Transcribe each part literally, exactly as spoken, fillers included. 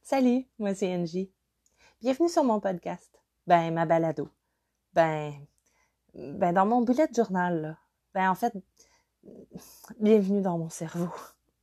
Salut, moi c'est Angie. Bienvenue sur mon podcast. Ben, ma balado. Ben, ben dans mon bullet journal, là. Ben, en fait, bienvenue dans mon cerveau.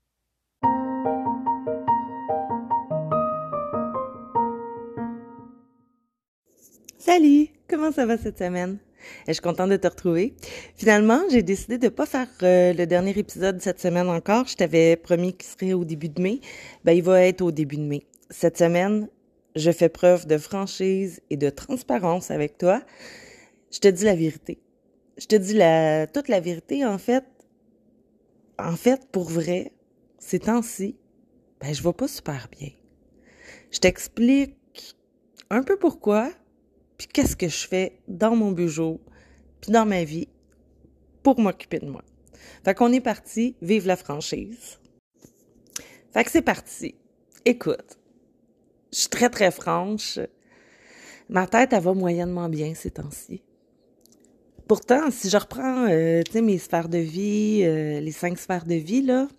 Salut, comment ça va cette semaine? Je suis contente de te retrouver. Finalement, j'ai décidé de pas faire euh, le dernier épisode cette semaine encore. Je t'avais promis qu'il serait au début de mai. Ben, il va être au début de mai. Cette semaine, je fais preuve de franchise et de transparence avec toi. Je te dis la vérité. Je te dis la toute la vérité, en fait. En fait, pour vrai, ces temps-ci, ben, je vais pas super bien. Je t'explique un peu pourquoi, puis qu'est-ce que je fais dans mon bureau, puis dans ma vie, pour m'occuper de moi. Fait qu'on est parti, vive la franchise. Fait que c'est parti. Écoute, je suis très très franche. Ma tête, elle va moyennement bien ces temps-ci. Pourtant, si je reprends, euh, tu sais, mes sphères de vie, euh, les cinq sphères de vie, là,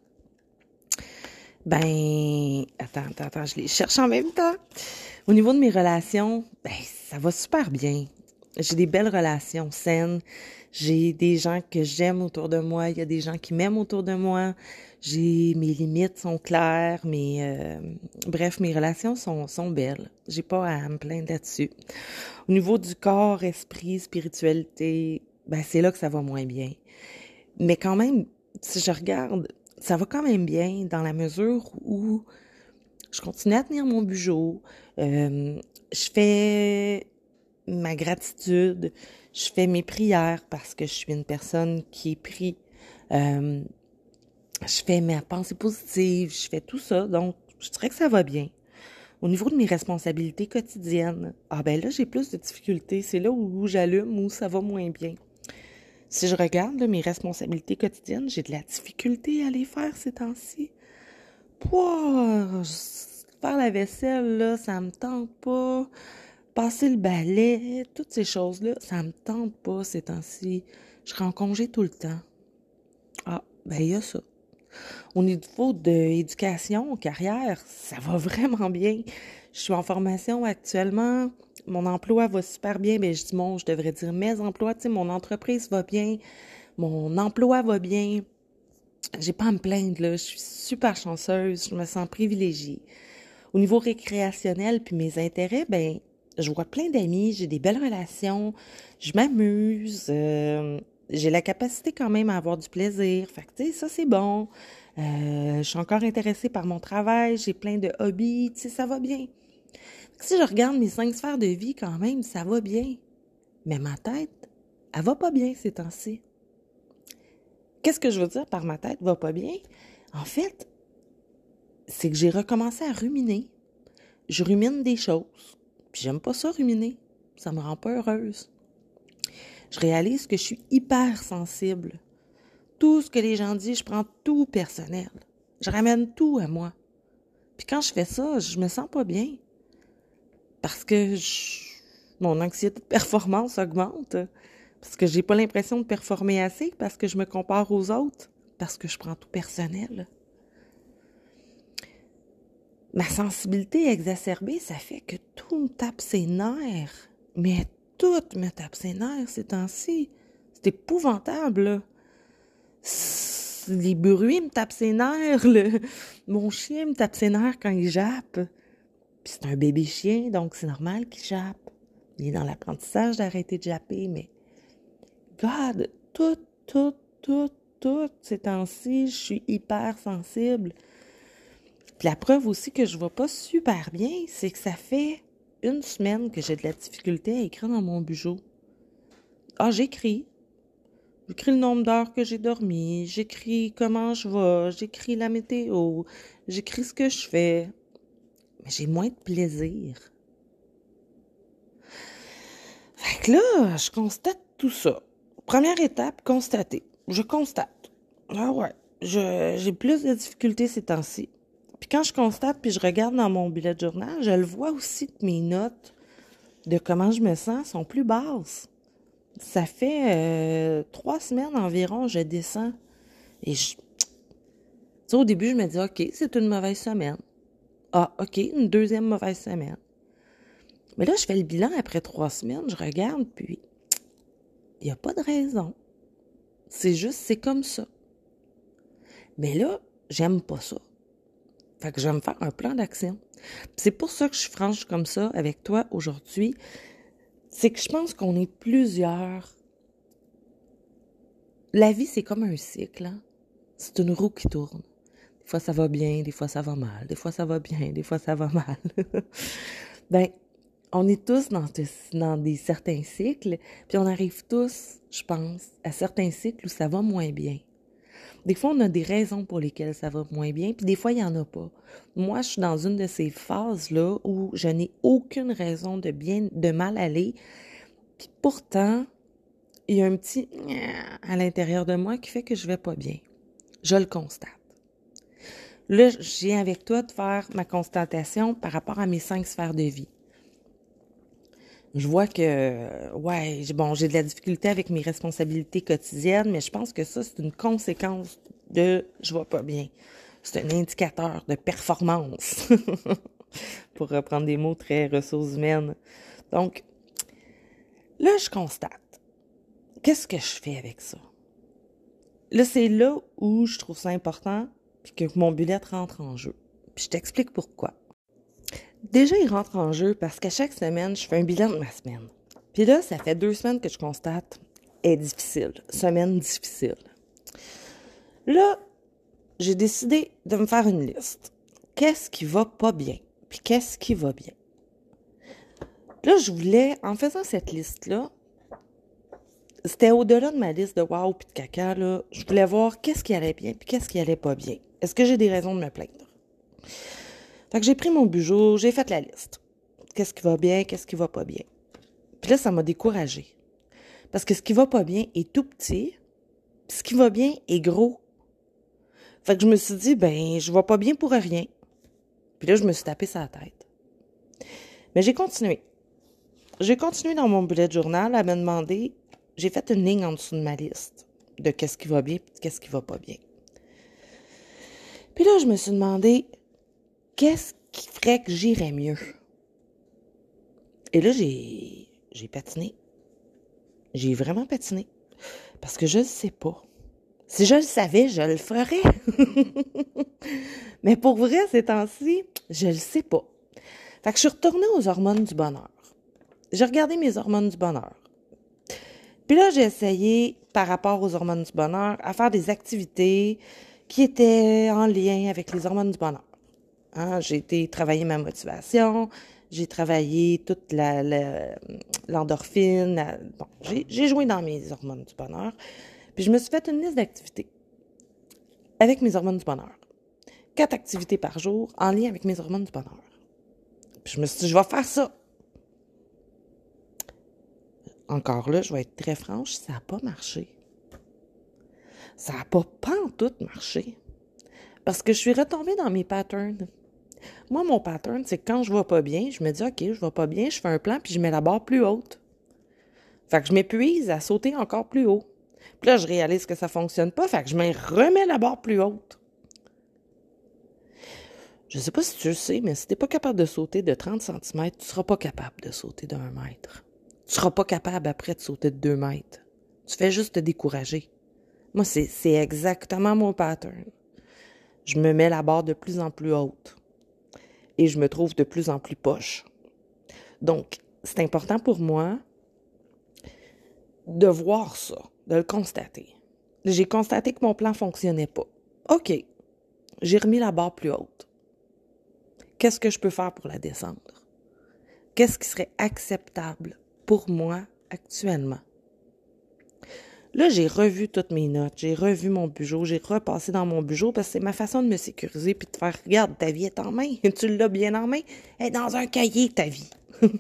ben, attends, attends, attends, je les cherche en même temps. Au niveau de mes relations, ben, ça va super bien. J'ai des belles relations saines. J'ai des gens que j'aime autour de moi. Il y a des gens qui m'aiment autour de moi. J'ai, mes limites sont claires. Mes, euh, bref, mes relations sont, sont belles. J'ai pas à me plaindre là-dessus. Au niveau du corps, esprit, spiritualité, ben, c'est là que ça va moins bien. Mais quand même, si je regarde, ça va quand même bien dans la mesure où je continue à tenir mon bureau, euh, je fais ma gratitude, je fais mes prières parce que je suis une personne qui prie, euh, je fais ma pensée positive, je fais tout ça, donc je dirais que ça va bien. Au niveau de mes responsabilités quotidiennes, ah ben là, j'ai plus de difficultés, c'est là où, où j'allume, où ça va moins bien. Si je regarde là, mes responsabilités quotidiennes, j'ai de la difficulté à les faire ces temps-ci. Pouah, faire la vaisselle, là, ça me tente pas. Passer le balai, toutes ces choses-là, ça me tente pas ces temps-ci. Je serai en congé tout le temps. Ah, ben il y a ça. Au niveau de éducation, carrière, ça va vraiment bien. Je suis en formation actuellement. Mon emploi va super bien. Ben je dis mon, je devrais dire mes emplois. Tu sais, mon entreprise va bien. Mon emploi va bien. J'ai pas à me plaindre, là. Je suis super chanceuse. Je me sens privilégiée. Au niveau récréationnel puis mes intérêts, ben, je vois plein d'amis, j'ai des belles relations, je m'amuse, euh, j'ai la capacité quand même à avoir du plaisir. Fait que, tu sais, ça, c'est bon. Euh, je suis encore intéressée par mon travail, j'ai plein de hobbies, tu sais, ça va bien. Fait que si je regarde mes cinq sphères de vie, quand même, ça va bien. Mais ma tête, elle va pas bien ces temps-ci. Qu'est-ce que je veux dire par ma tête va pas bien? En fait, c'est que j'ai recommencé à ruminer. Je rumine des choses. Puis j'aime pas ça ruminer. Ça me rend pas heureuse. Je réalise que je suis hyper sensible. Tout ce que les gens disent, je prends tout personnel. Je ramène tout à moi. Puis quand je fais ça, je me sens pas bien. Parce que je... mon anxiété de performance augmente. Parce que j'ai pas l'impression de performer assez. Parce que je me compare aux autres. Parce que je prends tout personnel. Ma sensibilité exacerbée, ça fait que tout me tape ses nerfs. Mais tout me tape ses nerfs ces temps-ci. C'est épouvantable, là. Les bruits me tapent ses nerfs, le... Mon chien me tape ses nerfs quand il jappe. Puis c'est un bébé chien, donc c'est normal qu'il jappe. Il est dans l'apprentissage d'arrêter de japper, mais... God, tout, tout, tout, tout, ces temps-ci, je suis hyper sensible. Puis la preuve aussi que je vais pas super bien, c'est que ça fait une semaine que j'ai de la difficulté à écrire dans mon bureau. Ah, j'écris. J'écris le nombre d'heures que j'ai dormi, j'écris comment je vais, j'écris la météo, j'écris ce que je fais. Mais j'ai moins de plaisir. Fait que là, je constate tout ça. Première étape, constater. Je constate. Ah ouais, je, j'ai plus de difficultés ces temps-ci. Puis quand je constate, puis je regarde dans mon bullet journal, je le vois aussi que mes notes de comment je me sens sont plus basses. Ça fait euh, trois semaines environ, je descends. Et je... Tu sais, au début, je me dis, OK, c'est une mauvaise semaine. Ah, OK, une deuxième mauvaise semaine. Mais là, je fais le bilan après trois semaines, je regarde, puis il n'y a pas de raison. C'est juste, c'est comme ça. Mais là, j'aime pas ça. Fait que je vais me faire un plan d'action. C'est pour ça que je suis franche comme ça avec toi aujourd'hui. C'est que je pense qu'on est plusieurs. La vie, c'est comme un cycle. Hein? C'est une roue qui tourne. Des fois, ça va bien, des fois, ça va mal. Des fois, ça va bien, des fois, ça va mal. Ben, on est tous dans, dans des certains cycles, puis on arrive tous, je pense, à certains cycles où ça va moins bien. Des fois, on a des raisons pour lesquelles ça va moins bien, puis des fois, il n'y en a pas. Moi, je suis dans une de ces phases-là où je n'ai aucune raison de bien, de mal aller, puis pourtant, il y a un petit à l'intérieur de moi qui fait que je vais pas bien. Je le constate. Là, je viens avec toi de faire ma constatation par rapport à mes cinq sphères de vie. Je vois que, ouais, bon, j'ai de la difficulté avec mes responsabilités quotidiennes, mais je pense que ça, c'est une conséquence de « je vais pas bien ». C'est un indicateur de performance, pour reprendre des mots très ressources humaines. Donc, là, je constate. Qu'est-ce que je fais avec ça? Là, c'est là où je trouve ça important, puis que mon bullet rentre en jeu. Puis je t'explique pourquoi. Déjà, il rentre en jeu parce qu'à chaque semaine, je fais un bilan de ma semaine. Puis là, ça fait deux semaines que je constate, est difficile, semaine difficile. Là, j'ai décidé de me faire une liste. Qu'est-ce qui va pas bien? Puis qu'est-ce qui va bien? Là, je voulais, en faisant cette liste-là, c'était au-delà de ma liste de wow puis de caca, là, je voulais voir qu'est-ce qui allait bien puis qu'est-ce qui allait pas bien. Est-ce que j'ai des raisons de me plaindre? Fait que j'ai pris mon bugeot, j'ai fait la liste. Qu'est-ce qui va bien, qu'est-ce qui va pas bien? Puis là, ça m'a découragée. Parce que ce qui va pas bien est tout petit, puis ce qui va bien est gros. Fait que je me suis dit, ben, je vais pas bien pour rien. Puis là, je me suis tapé sur la tête. Mais j'ai continué. J'ai continué dans mon bullet journal à me demander, j'ai fait une ligne en dessous de ma liste de qu'est-ce qui va bien et qu'est-ce qui va pas bien. Puis là, je me suis demandé, qu'est-ce qui ferait que j'irais mieux? Et là, j'ai, j'ai patiné. J'ai vraiment patiné. Parce que je ne sais pas. Si je le savais, je le ferais. Mais pour vrai, ces temps-ci, je le sais pas. Fait que je suis retournée aux hormones du bonheur. J'ai regardé mes hormones du bonheur. Puis là, j'ai essayé, par rapport aux hormones du bonheur, à faire des activités qui étaient en lien avec les hormones du bonheur. Hein, j'ai été travailler ma motivation, j'ai travaillé toute la, la, l'endorphine. La, bon, j'ai, j'ai joué dans mes hormones du bonheur. Puis je me suis fait une liste d'activités avec mes hormones du bonheur. Quatre activités par jour en lien avec mes hormones du bonheur. Puis je me suis dit, je vais faire ça. Encore là, je vais être très franche, ça n'a pas marché. Ça n'a pas pantoute marché. Parce que je suis retombée dans mes patterns. Moi, mon pattern, c'est que quand je ne vais pas bien, je me dis, OK, je ne vais pas bien, je fais un plan, puis je mets la barre plus haute. Fait que je m'épuise à sauter encore plus haut. Puis là, je réalise que ça ne fonctionne pas, fait que je me remets la barre plus haute. Je ne sais pas si tu le sais, mais si tu n'es pas capable de sauter de trente centimètres, tu ne seras pas capable de sauter de un mètre. Tu ne seras pas capable après de sauter de deux mètres. Tu fais juste te décourager. Moi, c'est, c'est exactement mon pattern. Je me mets la barre de plus en plus haute. Et je me trouve de plus en plus poche. Donc, c'est important pour moi de voir ça, de le constater. J'ai constaté que mon plan ne fonctionnait pas. OK, j'ai remis la barre plus haute. Qu'est-ce que je peux faire pour la descendre? Qu'est-ce qui serait acceptable pour moi actuellement? Là, j'ai revu toutes mes notes, j'ai revu mon bugeot, j'ai repassé dans mon bugeot parce que c'est ma façon de me sécuriser puis de faire « Regarde, ta vie est en main, tu l'as bien en main, elle est dans un cahier, ta vie. »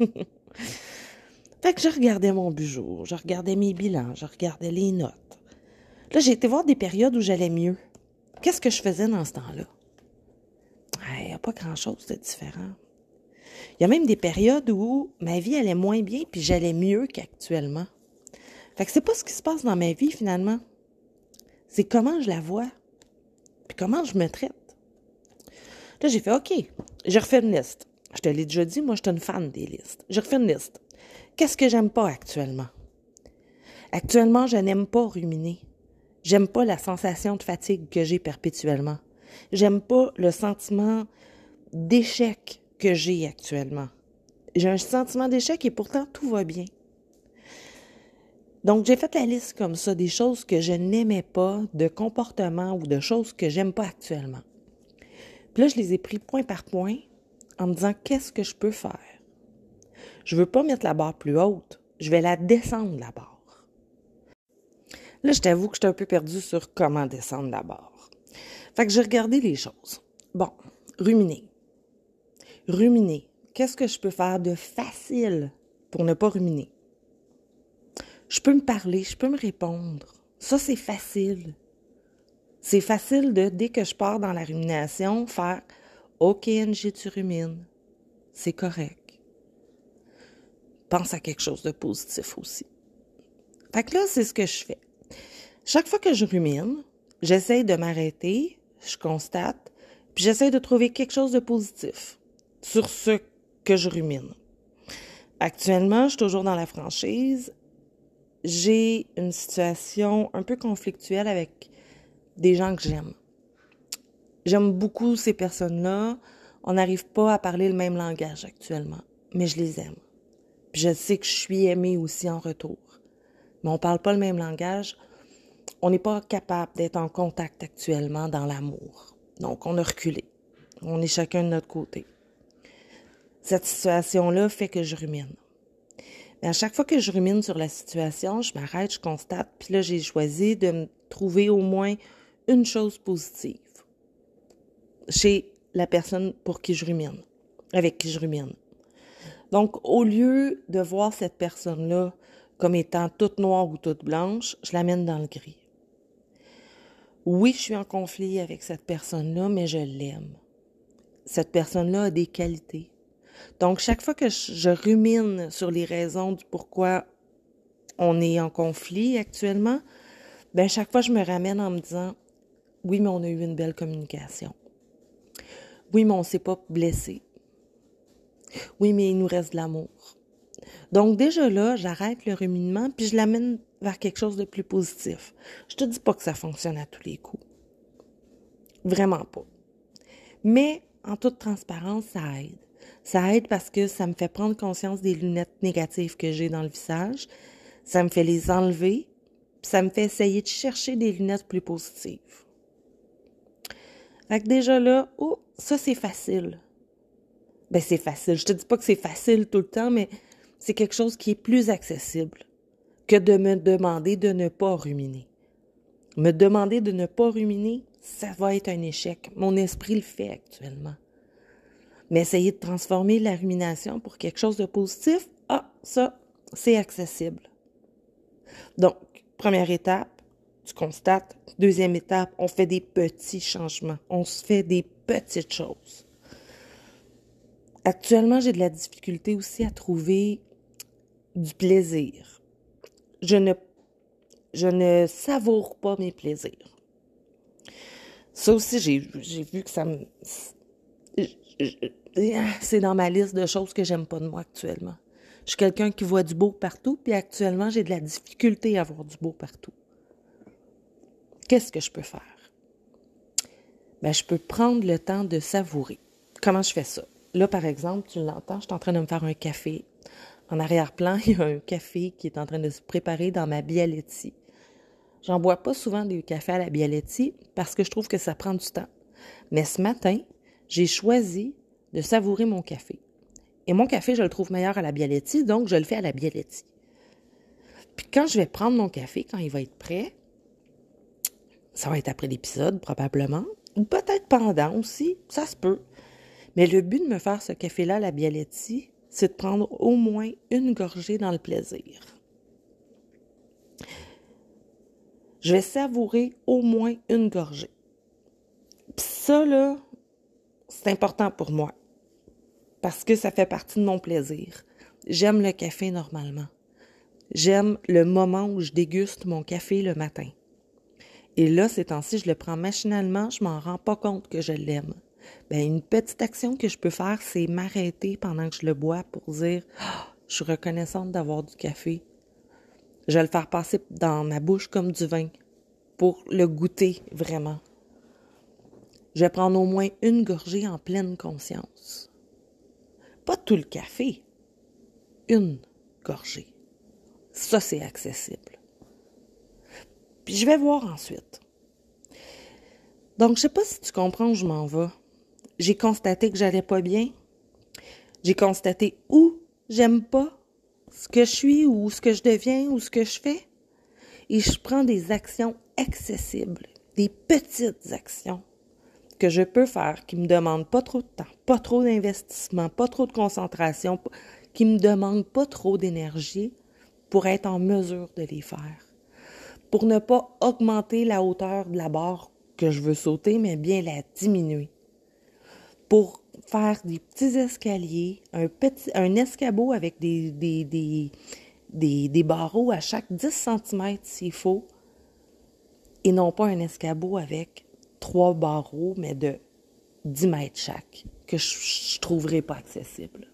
Fait que je regardais mon bugeot, je regardais mes bilans, je regardais les notes. Là, j'ai été voir des périodes où j'allais mieux. Qu'est-ce que je faisais dans ce temps-là? Il n'y a pas grand-chose de différent. Il y a même des périodes où ma vie allait moins bien puis j'allais mieux qu'actuellement. Fait que c'est pas ce qui se passe dans ma vie, finalement. C'est comment je la vois, puis comment je me traite. Là, j'ai fait, OK, Je refais une liste. Je te l'ai déjà dit, moi, je suis une fan des listes. Je refais une liste. Qu'est-ce que j'aime pas actuellement? Actuellement, je n'aime pas ruminer. J'aime pas la sensation de fatigue que j'ai perpétuellement. J'aime pas le sentiment d'échec que j'ai actuellement. J'ai un sentiment d'échec et pourtant tout va bien. Donc, j'ai fait la liste comme ça des choses que je n'aimais pas, de comportements ou de choses que j'aime pas actuellement. Puis là, je les ai pris point par point en me disant qu'est-ce que je peux faire. Je veux pas mettre la barre plus haute, je vais la descendre la barre. Là, je t'avoue que j'étais un peu perdue sur comment descendre la barre. Fait que j'ai regardé les choses. Bon, ruminer. Ruminer. Qu'est-ce que je peux faire de facile pour ne pas ruminer? Je peux me parler, je peux me répondre. Ça, c'est facile. C'est facile de, dès que je pars dans la rumination, faire « OK, Angie, tu rumines. C'est correct. » Pense à quelque chose de positif aussi. Fait que là, c'est ce que je fais. Chaque fois que je rumine, j'essaye de m'arrêter, je constate, puis j'essaye de trouver quelque chose de positif sur ce que je rumine. Actuellement, je suis toujours dans la franchise. J'ai une situation un peu conflictuelle avec des gens que j'aime. J'aime beaucoup ces personnes-là. On n'arrive pas à parler le même langage actuellement, mais je les aime. Puis je sais que je suis aimée aussi en retour. Mais on ne parle pas le même langage. On n'est pas capable d'être en contact actuellement dans l'amour. Donc, on a reculé. On est chacun de notre côté. Cette situation-là fait que je rumine. Mais à chaque fois que je rumine sur la situation, je m'arrête, je constate, puis là, j'ai choisi de me trouver au moins une chose positive chez la personne pour qui je rumine, avec qui je rumine. Donc, au lieu de voir cette personne-là comme étant toute noire ou toute blanche, je l'amène dans le gris. Oui, je suis en conflit avec cette personne-là, mais je l'aime. Cette personne-là a des qualités. Donc, chaque fois que je rumine sur les raisons du pourquoi on est en conflit actuellement, ben chaque fois, je me ramène en me disant « Oui, mais on a eu une belle communication. Oui, mais on ne s'est pas blessé. Oui, mais il nous reste de l'amour. » Donc, déjà là, j'arrête le ruminement puis je l'amène vers quelque chose de plus positif. Je te dis pas que ça fonctionne à tous les coups. Vraiment pas. Mais, en toute transparence, ça aide. Ça aide parce que ça me fait prendre conscience des lunettes négatives que j'ai dans le visage. Ça me fait les enlever. Puis ça me fait essayer de chercher des lunettes plus positives. Fait que déjà là, oh, ça c'est facile. Ben c'est facile. Je te dis pas que c'est facile tout le temps, mais c'est quelque chose qui est plus accessible que de me demander de ne pas ruminer. Me demander de ne pas ruminer, ça va être un échec. Mon esprit le fait actuellement. Mais essayer de transformer la rumination pour quelque chose de positif, ah, ça, c'est accessible. Donc, première étape, tu constates. Deuxième étape, on fait des petits changements. On se fait des petites choses. Actuellement, j'ai de la difficulté aussi à trouver du plaisir. Je ne, je ne savoure pas mes plaisirs. Ça aussi, j'ai, j'ai vu que ça me... C'est dans ma liste de choses que j'aime pas de moi actuellement. Je suis quelqu'un qui voit du beau partout, puis actuellement, j'ai de la difficulté à voir du beau partout. Qu'est-ce que je peux faire? Ben, je peux prendre le temps de savourer. Comment je fais ça? Là, par exemple, tu l'entends, je suis en train de me faire un café. En arrière-plan, il y a un café qui est en train de se préparer dans ma Bialetti. J'en bois pas souvent des cafés à la Bialetti parce que je trouve que ça prend du temps. Mais ce matin, j'ai choisi de savourer mon café. Et mon café, je le trouve meilleur à la Bialetti, donc je le fais à la Bialetti. Puis quand je vais prendre mon café, quand il va être prêt, ça va être après l'épisode probablement, ou peut-être pendant aussi, ça se peut. Mais le but de me faire ce café-là à la Bialetti, c'est de prendre au moins une gorgée dans le plaisir. Je vais savourer au moins une gorgée. Puis ça, là, c'est important pour moi. Parce que ça fait partie de mon plaisir. J'aime le café normalement. J'aime le moment où je déguste mon café le matin. Et là, ces temps-ci, je le prends machinalement, je m'en rends pas compte que je l'aime. ben une petite action que je peux faire, c'est m'arrêter pendant que je le bois pour dire ah, je suis reconnaissante d'avoir du café. Je vais le faire passer dans ma bouche comme du vin pour le goûter vraiment. Je vais prendre au moins une gorgée en pleine conscience. Pas tout le café, une gorgée. Ça, c'est accessible. Puis je vais voir ensuite. Donc, je sais pas si tu comprends où je m'en vais. J'ai constaté que j'allais pas bien. J'ai constaté où j'aime pas ce que je suis ou ce que je deviens ou ce que je fais. Et je prends des actions accessibles, des petites actions que je peux faire qui me demandent pas trop de temps, pas trop d'investissement, pas trop de concentration, qui me demandent pas trop d'énergie pour être en mesure de les faire. Pour ne pas augmenter la hauteur de la barre que je veux sauter, mais bien la diminuer. Pour faire des petits escaliers, un petit, un escabeau avec des, des, des, des, des barreaux à chaque dix centimètres s'il faut, et non pas un escabeau avec trois barreaux, mais de dix mètres chaque, que je ne trouverais pas accessible.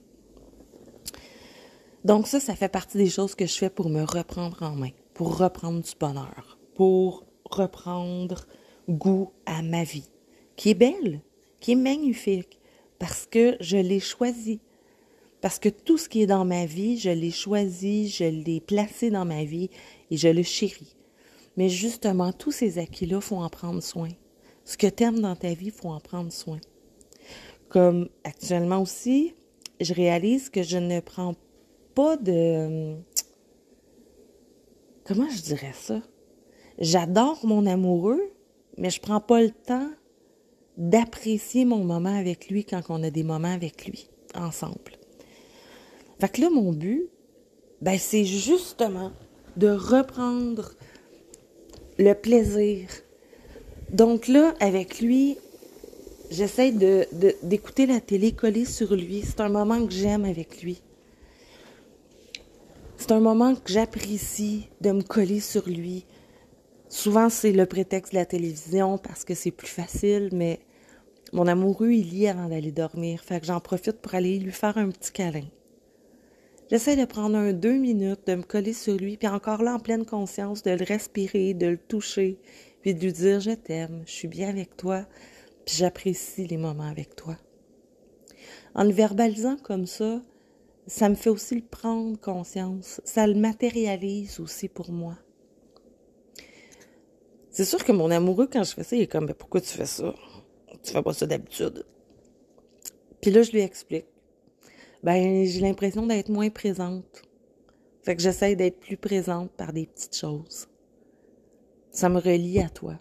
Donc ça, ça fait partie des choses que je fais pour me reprendre en main, pour reprendre du bonheur, pour reprendre goût à ma vie, qui est belle, qui est magnifique, parce que je l'ai choisi. Parce que tout ce qui est dans ma vie, je l'ai choisi, je l'ai placé dans ma vie et je le chéris. Mais justement, tous ces acquis-là, il faut en prendre soin. Ce que tu aimes dans ta vie, il faut en prendre soin. Comme actuellement aussi, je réalise que je ne prends pas de... Comment je dirais ça? J'adore mon amoureux, mais je prends pas le temps d'apprécier mon moment avec lui quand on a des moments avec lui, ensemble. Fait que là, mon but, ben, c'est justement de reprendre le plaisir. Donc là, avec lui, j'essaie de, de, d'écouter la télé collée sur lui. C'est un moment que j'aime avec lui. C'est un moment que j'apprécie de me coller sur lui. Souvent, c'est le prétexte de la télévision parce que c'est plus facile, mais mon amoureux, il lit avant d'aller dormir. Fait que j'en profite pour aller lui faire un petit câlin. J'essaie de prendre un deux minutes, de me coller sur lui, puis encore là, en pleine conscience, de le respirer, de le toucher, puis de lui dire « Je t'aime, je suis bien avec toi, puis j'apprécie les moments avec toi. » En le verbalisant comme ça, ça me fait aussi le prendre conscience. Ça le matérialise aussi pour moi. C'est sûr que mon amoureux, quand je fais ça, il est comme « Ben pourquoi tu fais ça? Tu fais pas ça d'habitude. » Puis là, je lui explique. Ben, j'ai l'impression d'être moins présente. Fait que j'essaie d'être plus présente par des petites choses. Ça me relie à toi.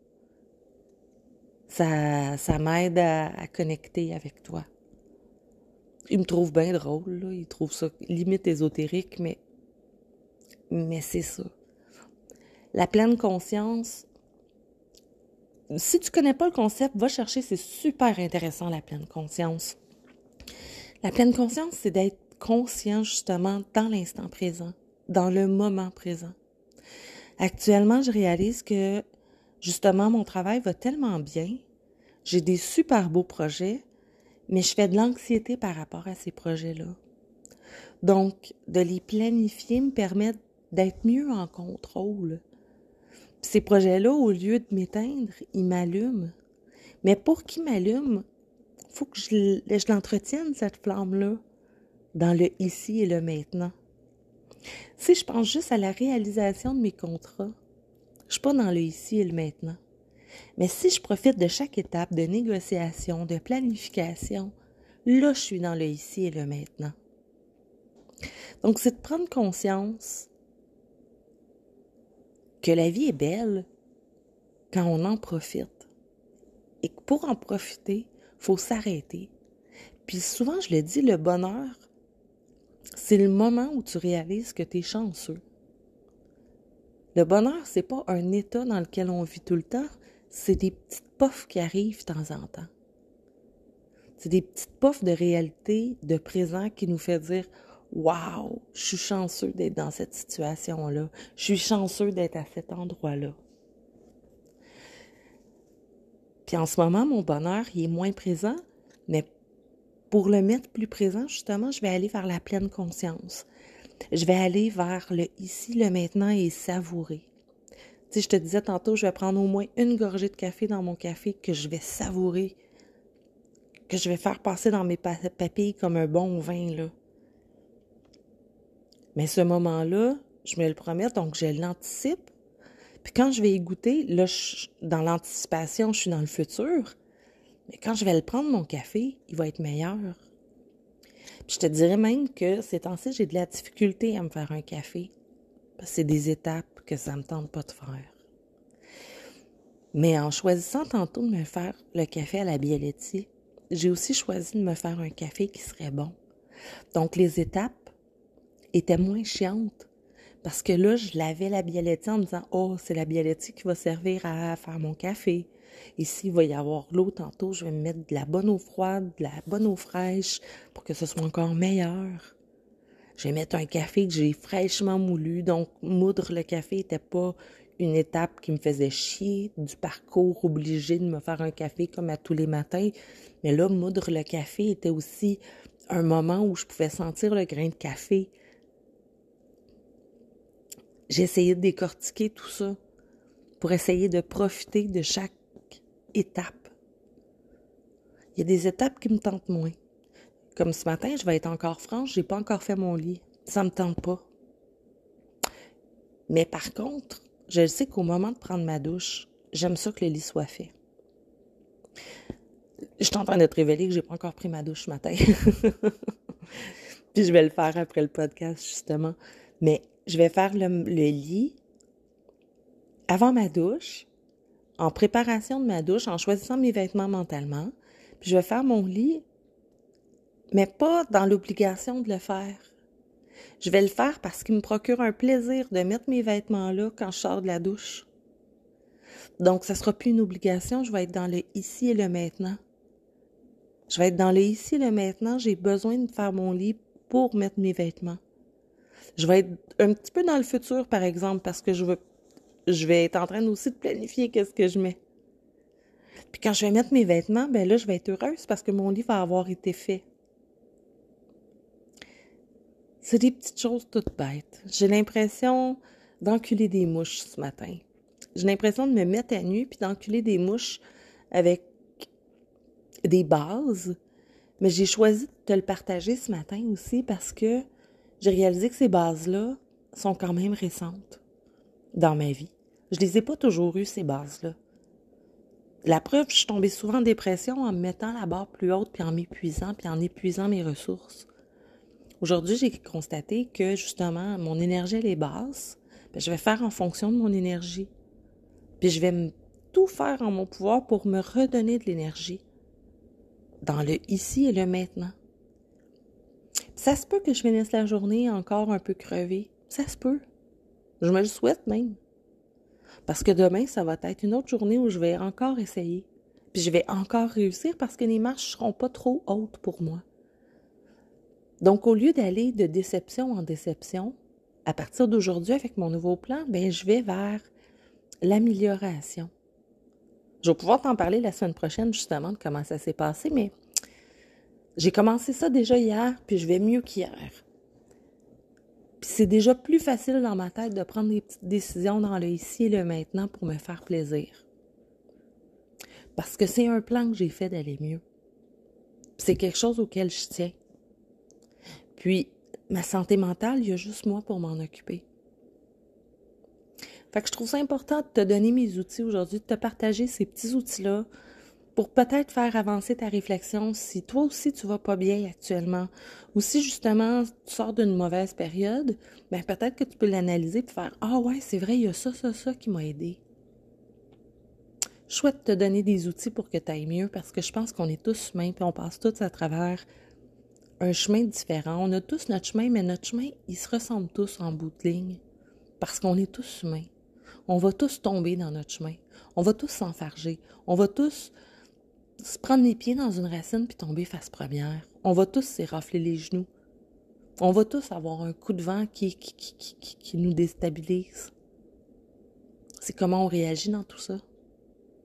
Ça, ça m'aide à, à connecter avec toi. Il me trouve bien drôle, là. Il trouve ça limite ésotérique, mais, mais c'est ça. La pleine conscience, si tu connais pas le concept, va chercher, c'est super intéressant, la pleine conscience. La pleine conscience, c'est d'être conscient, justement, dans l'instant présent, dans le moment présent. Actuellement, je réalise que, justement, mon travail va tellement bien. J'ai des super beaux projets, mais je fais de l'anxiété par rapport à ces projets-là. Donc, de les planifier me permet d'être mieux en contrôle. Puis ces projets-là, au lieu de m'éteindre, ils m'allument. Mais pour qu'ils m'allument, il faut que je, je l'entretienne, cette flamme-là, dans le ici et le maintenant. Si je pense juste à la réalisation de mes contrats, je ne suis pas dans le ici et le maintenant. Mais si je profite de chaque étape de négociation, de planification, là, je suis dans le ici et le maintenant. Donc, c'est de prendre conscience que la vie est belle quand on en profite. Et que pour en profiter, il faut s'arrêter. Puis souvent, je le dis, le bonheur, c'est le moment où tu réalises que tu es chanceux. Le bonheur, c'est pas un état dans lequel on vit tout le temps, c'est des petites puffs qui arrivent de temps en temps. C'est des petites puffs de réalité, de présent qui nous fait dire « Wow, je suis chanceux d'être dans cette situation-là. Je suis chanceux d'être à cet endroit-là. » Puis en ce moment, mon bonheur, il est moins présent, mais pour le mettre plus présent, justement, je vais aller vers la pleine conscience. Je vais aller vers le ici, le maintenant et savourer. Tu sais, je te disais tantôt, je vais prendre au moins une gorgée de café dans mon café que je vais savourer, que je vais faire passer dans mes pa- papilles comme un bon vin, là. Mais ce moment-là, je me le promets, donc je l'anticipe. Puis quand je vais y goûter, là, je, dans l'anticipation, je suis dans le futur. Mais quand je vais le prendre, mon café, il va être meilleur. Puis je te dirais même que ces temps-ci, j'ai de la difficulté à me faire un café. Parce que c'est des étapes que ça me tente pas de faire. Mais en choisissant tantôt de me faire le café à la Bialetti, j'ai aussi choisi de me faire un café qui serait bon. Donc les étapes étaient moins chiantes. Parce que là, je lavais la Bialetti en me disant « Oh, c'est la Bialetti qui va servir à faire mon café. Ici, il va y avoir l'eau tantôt. Je vais me mettre de la bonne eau froide, de la bonne eau fraîche pour que ce soit encore meilleur. Je vais mettre un café que j'ai fraîchement moulu. Donc, moudre le café n'était pas une étape qui me faisait chier du parcours obligé de me faire un café comme à tous les matins. Mais là, moudre le café était aussi un moment où je pouvais sentir le grain de café. J'ai essayé de décortiquer tout ça pour essayer de profiter de chaque étape. Il y a des étapes qui me tentent moins. Comme ce matin, je vais être encore franche, j'ai pas encore fait mon lit. Ça me tente pas. Mais par contre, je sais qu'au moment de prendre ma douche, j'aime ça que le lit soit fait. Je suis en train de te révéler que j'ai pas encore pris ma douche ce matin. Puis je vais le faire après le podcast, justement. Mais je vais faire le, le lit avant ma douche, en préparation de ma douche, en choisissant mes vêtements mentalement. Puis je vais faire mon lit, mais pas dans l'obligation de le faire. Je vais le faire parce qu'il me procure un plaisir de mettre mes vêtements là quand je sors de la douche. Donc, ça sera plus une obligation, je vais être dans le ici et le maintenant. Je vais être dans le ici et le maintenant, j'ai besoin de faire mon lit pour mettre mes vêtements. Je vais être un petit peu dans le futur, par exemple, parce que je veux, je vais être en train aussi de planifier qu'est-ce que je mets. Puis quand je vais mettre mes vêtements, ben là, je vais être heureuse parce que mon lit va avoir été fait. C'est des petites choses toutes bêtes. J'ai l'impression d'enculer des mouches ce matin. J'ai l'impression de me mettre à nu puis d'enculer des mouches avec des bases. Mais j'ai choisi de te le partager ce matin aussi parce que j'ai réalisé que ces bases-là sont quand même récentes dans ma vie. Je les ai pas toujours eues, ces bases-là. La preuve, je suis tombée souvent en dépression en me mettant la barre plus haute puis en m'épuisant puis en épuisant mes ressources. Aujourd'hui, j'ai constaté que, justement, mon énergie, elle est basse. Bien, je vais faire en fonction de mon énergie. Puis je vais me, tout faire en mon pouvoir pour me redonner de l'énergie. Dans le ici et le maintenant. Puis ça se peut que je finisse la journée encore un peu crevée. Ça se peut. Je me le souhaite même. Parce que demain, ça va être une autre journée où je vais encore essayer. Puis je vais encore réussir parce que les marches ne seront pas trop hautes pour moi. Donc, au lieu d'aller de déception en déception, à partir d'aujourd'hui, avec mon nouveau plan, ben, je vais vers l'amélioration. Je vais pouvoir t'en parler la semaine prochaine, justement, de comment ça s'est passé, mais j'ai commencé ça déjà hier, puis je vais mieux qu'hier. Puis c'est déjà plus facile dans ma tête de prendre des petites décisions dans le ici et le maintenant pour me faire plaisir. Parce que c'est un plan que j'ai fait d'aller mieux. Puis c'est quelque chose auquel je tiens. Puis, ma santé mentale, il y a juste moi pour m'en occuper. Fait que je trouve ça important de te donner mes outils aujourd'hui, de te partager ces petits outils-là pour peut-être faire avancer ta réflexion si toi aussi tu vas pas bien actuellement ou si justement tu sors d'une mauvaise période, ben peut-être que tu peux l'analyser et faire « Ah ouais, c'est vrai, il y a ça, ça, ça qui m'a aidé. » Je souhaite te donner des outils pour que tu ailles mieux parce que je pense qu'on est tous humains et on passe tous à travers un chemin différent. On a tous notre chemin, mais notre chemin, il se ressemble tous en bout de ligne parce qu'on est tous humains. On va tous tomber dans notre chemin. On va tous s'enfarger. On va tous se prendre les pieds dans une racine puis tomber face première. On va tous s'érafler les genoux. On va tous avoir un coup de vent qui, qui, qui, qui, qui nous déstabilise. C'est comment on réagit dans tout ça.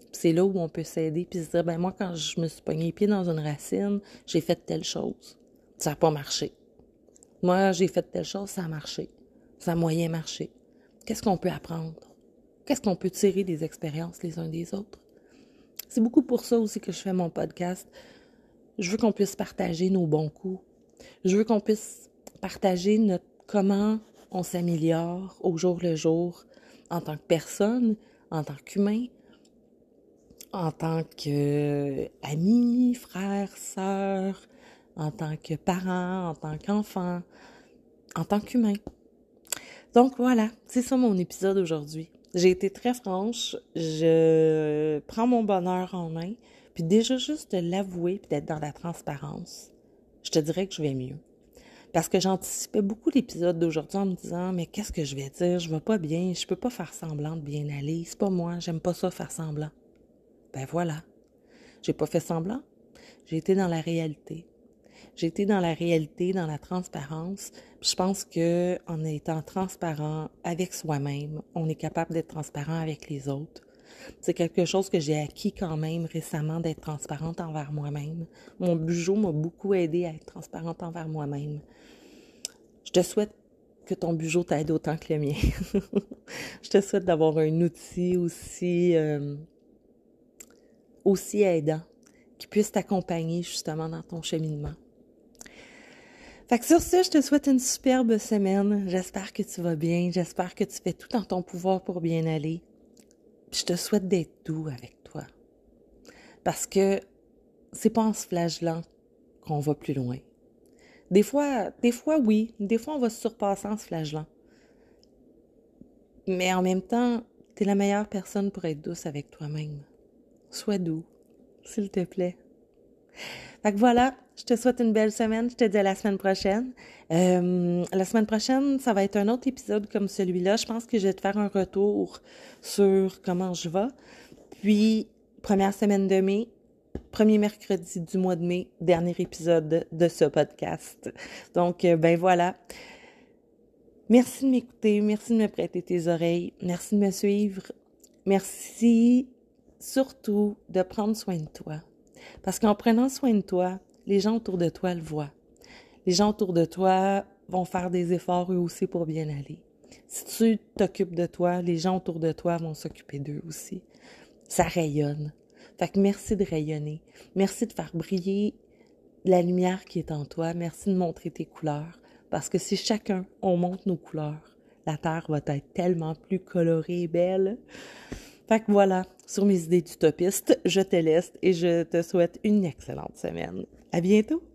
C'est là où on peut s'aider puis se dire, ben moi, quand je me suis pogné les pieds dans une racine, j'ai fait telle chose. Ça n'a pas marché. Moi, j'ai fait telle chose, ça a marché. Ça a moyen marché. Qu'est-ce qu'on peut apprendre? Qu'est-ce qu'on peut tirer des expériences les uns des autres? C'est beaucoup pour ça aussi que je fais mon podcast. Je veux qu'on puisse partager nos bons coups. Je veux qu'on puisse partager notre comment on s'améliore au jour le jour en tant que personne, en tant qu'humain, en tant qu'ami, frère, sœur, en tant que parent, en tant qu'enfant, en tant qu'humain. Donc voilà, c'est ça mon épisode aujourd'hui. J'ai été très franche, je prends mon bonheur en main, puis déjà juste de l'avouer puis d'être dans la transparence, je te dirais que je vais mieux. Parce que j'anticipais beaucoup l'épisode d'aujourd'hui en me disant « Mais qu'est-ce que je vais dire? Je vais pas bien, je peux pas faire semblant de bien aller, c'est pas moi, j'aime pas ça faire semblant. » Ben voilà, j'ai pas fait semblant, j'ai été dans la réalité. J'ai été dans la réalité, dans la transparence. Puis je pense que en étant transparent avec soi-même, on est capable d'être transparent avec les autres. C'est quelque chose que j'ai acquis quand même récemment, d'être transparente envers moi-même. Mon Bujo m'a beaucoup aidé à être transparente envers moi-même. Je te souhaite que ton Bujo t'aide autant que le mien. Je te souhaite d'avoir un outil aussi, euh, aussi aidant qui puisse t'accompagner justement dans ton cheminement. Fait que sur ça, je te souhaite une superbe semaine. J'espère que tu vas bien. J'espère que tu fais tout en ton pouvoir pour bien aller. Puis je te souhaite d'être doux avec toi. Parce que c'est pas en se flagellant qu'on va plus loin. Des fois, des fois, oui. Des fois, on va se surpasser en se flagellant. Mais en même temps, t'es la meilleure personne pour être douce avec toi-même. Sois doux, s'il te plaît. Fait que voilà, je te souhaite une belle semaine. Je te dis à la semaine prochaine. Euh, la semaine prochaine, ça va être un autre épisode comme celui-là. Je pense que je vais te faire un retour sur comment je vais. Puis, première semaine de mai, premier mercredi du mois de mai, dernier épisode de ce podcast. Donc, ben voilà. Merci de m'écouter. Merci de me prêter tes oreilles. Merci de me suivre. Merci surtout de prendre soin de toi. Parce qu'en prenant soin de toi, les gens autour de toi le voient. Les gens autour de toi vont faire des efforts eux aussi pour bien aller. Si tu t'occupes de toi, les gens autour de toi vont s'occuper d'eux aussi. Ça rayonne. Fait que merci de rayonner. Merci de faire briller la lumière qui est en toi. Merci de montrer tes couleurs. Parce que si chacun, on montre nos couleurs, la Terre va être tellement plus colorée et belle. Fait que voilà, sur mes idées d'utopiste, je te laisse et je te souhaite une excellente semaine. À bientôt!